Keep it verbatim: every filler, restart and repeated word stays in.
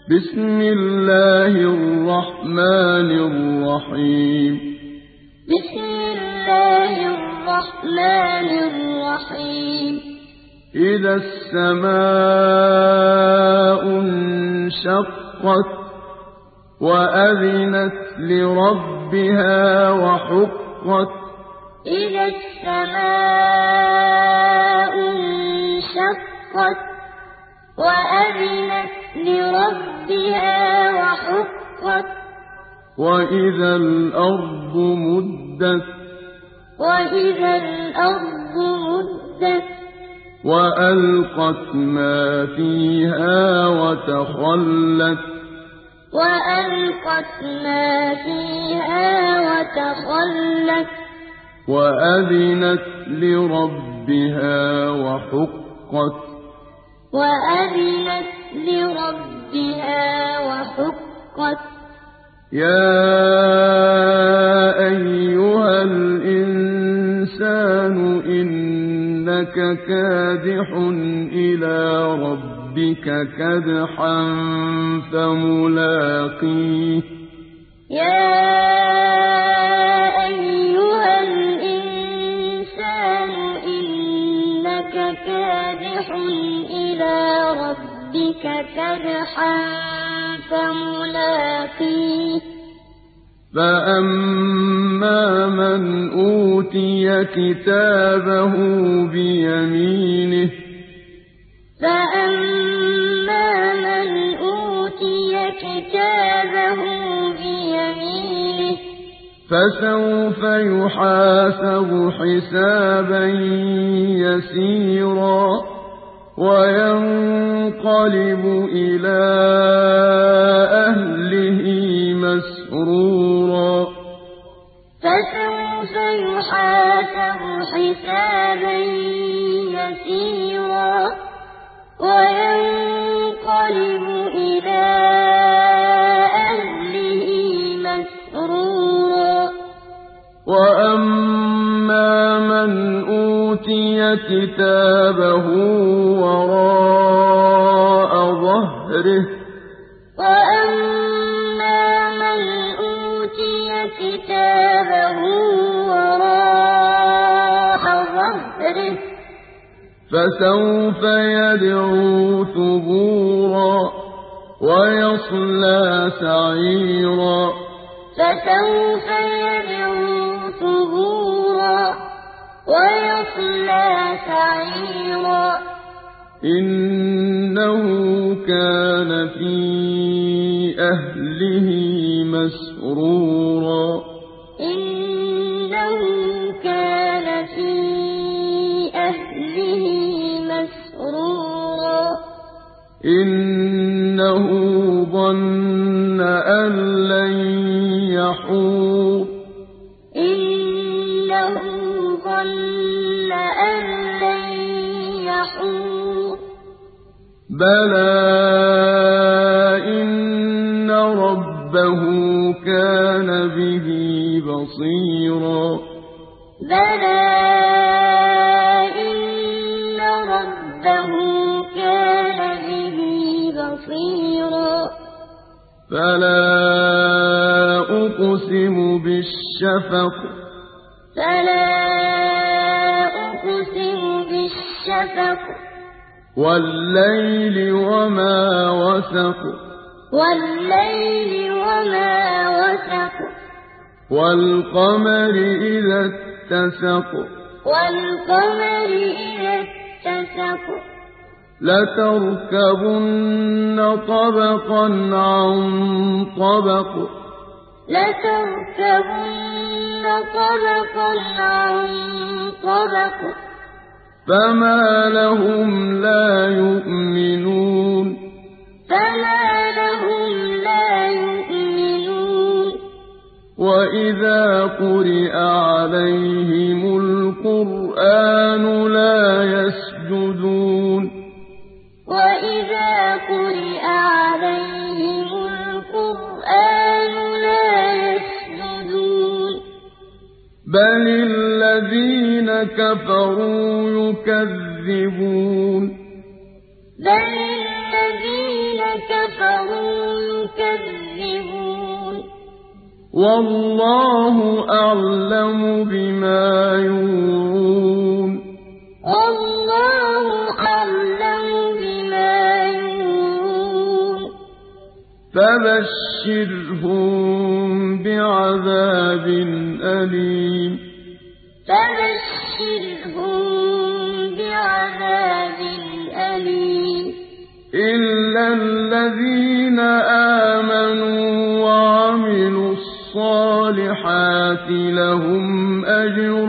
بسم الله الرحمن الرحيم بسم الله الرحمن الرحيم إذا السماء انشقت وأذنت لربها وحقت إذا السماء انشقت وأذنت لربها وحقت وإذا الأرض مدت وإذا الأرض مدت وألقت ما فيها وتخلت وألقت ما فيها وتخلت وأذنت لربها وحقت وأذنت لربها وحقت يا أيها الإنسان إنك كادح إلى ربك كدحا فملاقيه يا أيها الإنسان إنك كادح إلى ربك كدحا فملاقيه فأما من أوتي كتابه بيمينه فأما من أوتي كتابه بيمينه فسوف يحاسب حسابا يسيرا وينقلب إلى أهله مسرورا فسوف يحاسب حسابا يسيرا وينقلب إلى أهله مسرورا وأما من أوتي كتابه وراء ظهره وأما من أوتي كتابه وراء ظهره فسوف يدعو ثبورا ويصلى سعيرا فسوف يدعو ثبورا ويصلى سعيرا إنه كان في أهله مسرورا إنه كان في أهله مسرورا إنه ظن أن لن يحور إنه ظن أن لن يحور بلى إن ربه كان به بصيرا بلى إن ربه كان به بصيرا فلا أقسم بالشفق فلا أقسم بالشفق والليل وما وسق والليل وما وسق والقمر إذا اتسق والقمر إذا اتسق لتركبن طبقا عن طبق لتركبن طبقا عن طبق فما لهم لا يؤمنون فما لهم لا يؤمنون وإذا قرئ عليهم القرآن لا يسجدون وإذا قرئ عليهم القرآن لا يسجدون بل الذين كفروا يكذبون بل الذين كفروا يُكَذِّبُونَ وَاللَّهُ أَعْلَمُ بِمَا يُوعُونَ وَاللَّهُ أَعْلَمُ بِمَا يُوعُونَ فَبَشِّرْهُم بِعَذَابٍ أَلِيمٍ فَبَشِّرْهُم بِعَذَابٍ أَلِيمٍ إِلَّا الَّذِينَ آمَنُوا وَعَمِلُوا الصَّالِحَاتِ لَهُمْ أَجْرٌ